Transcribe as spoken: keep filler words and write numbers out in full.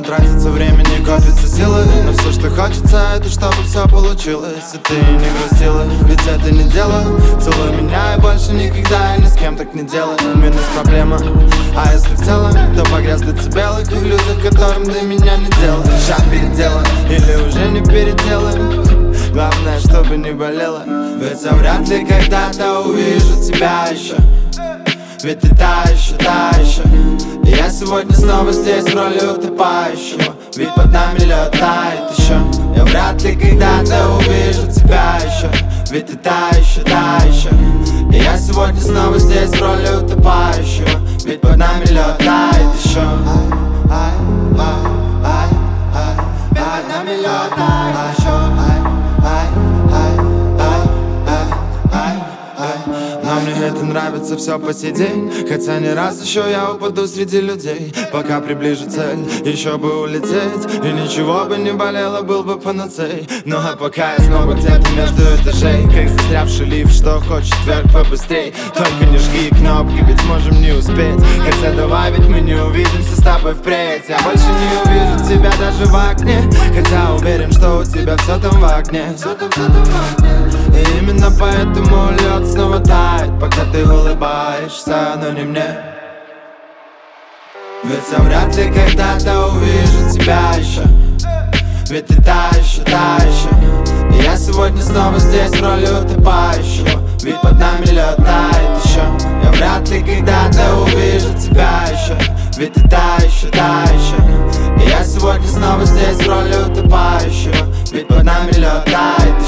тратится время, не копится силы. Но все, что хочется, это чтобы все получилось. И ты не грустила, ведь это не дело. Целуй меня и больше никогда я ни с кем так не делаю. Минус проблема, а если в целом, то погряз в децибелах и в людях, которым до меня не дело. Шаг переделан, или уже не переделаем. Главное, чтобы не болело. Ведь я вряд ли когда-то увижу тебя еще. Ведь ты та еще, та еще. И я сегодня снова здесь в роли утопающего. Ведь под нами лед тает еще. Я вряд ли когда-то увижу тебя еще. Ведь ты та еще, та еще. И я сегодня снова здесь в роли утопающего. Ведь под нами лед тает еще. Ай, ай, ай, ай, ведь под нами лед тает еще. Мне это нравится все по сей день. Хотя не раз еще я упаду среди людей. Пока приближу цель, еще бы улететь. И ничего бы не болело, был бы панацей. Ну а пока я снова где-то между этажей, как застрявший лифт, что хочет вверх побыстрей. Только не жги кнопки, ведь можем не успеть. Хотя давай, ведь мы не увидимся с тобой впредь. Я больше не увижу тебя даже в окне. Хотя уверен, что у тебя все там в окне. Все там, все там в окне. И именно поэтому лед снова тает, пока ты улыбаешься, но не мне. Ведь я вряд ли когда-то увижу тебя еще. Ведь ты та еще, та еще. И я сегодня снова здесь в роли утопающего. Ведь под нами лед тает еще. Я вряд ли когда-то увижу тебя еще. Ведь ты та еще, та еще. И я сегодня снова здесь в роли утопающего. Ведь под нами лед тает еще.